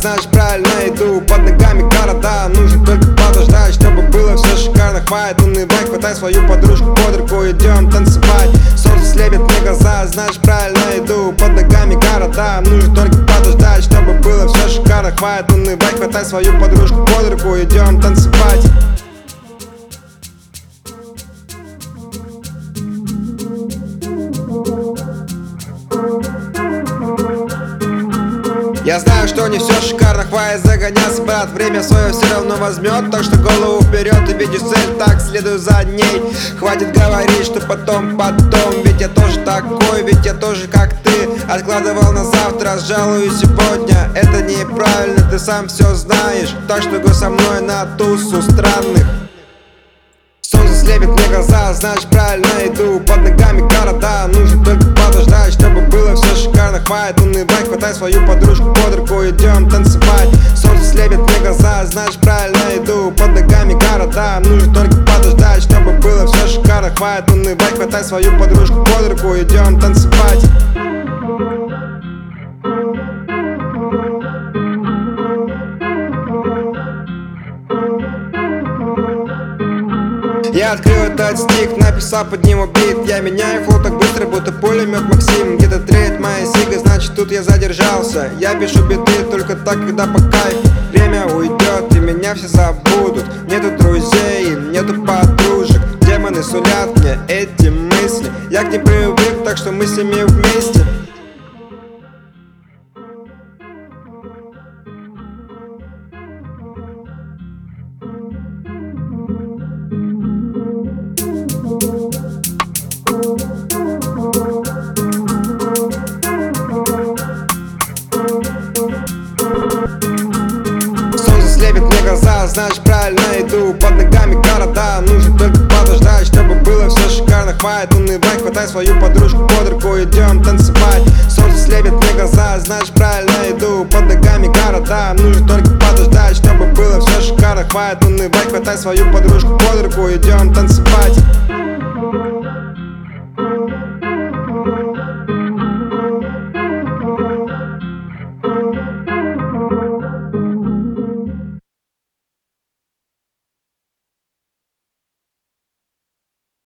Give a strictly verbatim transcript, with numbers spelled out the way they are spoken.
значит правильно иду. Под ногами города, нужно только подождать, чтобы было все шикарно. Хватит унывать, хватай свою подружку под руку, идем танцевать. Солнце слепит мне глаза, значит правильно иду. Под ногами города, нужно только подождать, чтобы было все шикарно. Хватит унывать, хватай свою подружку под руку, идем танцевать. Я знаю, что не все шикарно, хватит загоняться, брат. Время свое все равно возьмет, так что голову вперед и видишь цель, так следуй за ней. Хватит говорить, что потом, потом, ведь я тоже такой, ведь я тоже как ты. Откладывал на завтра, жалую сегодня, это неправильно, ты сам все знаешь. Так что го со мной на тусу странных. Солнце слепит мне глаза, значит правильно иду. Под ногами города, нужно только подождать, чтобы было все шикарно. Хватит унывать, хватай свою подружку под руку, идем танцевать. Солнце слепит мне глаза, значит правильно иду. Под ногами города, нужно только подождать, чтобы было все шикарно. Хватит унывать, хватай свою подружку под руку, идем танцевать. Я открыл этот стих, написал под него бит. Я меняю флоу так быстро, будто пулемет Максим. Где-то треет моя сига, значит тут я задержался. Я пишу биты только так, когда по кайфу. Время уйдет и меня все забудут. Нету друзей, нету подружек. Демоны сулят мне эти мысли. Я к ним привык, так что мы с ними вместе. Слепит мне глаза, значит правильно иду. Под ногами города, нужно только подождать, чтобы было все шикарно. Хватит унывать, хватай свою подружку под руку, идем танцевать. Солнце слепит мне глаза, значит правильно иду. Под ногами города, нужно только подождать, чтобы было все шикарно. Хватит унывать, хватай свою подружку под руку, идем танцевать.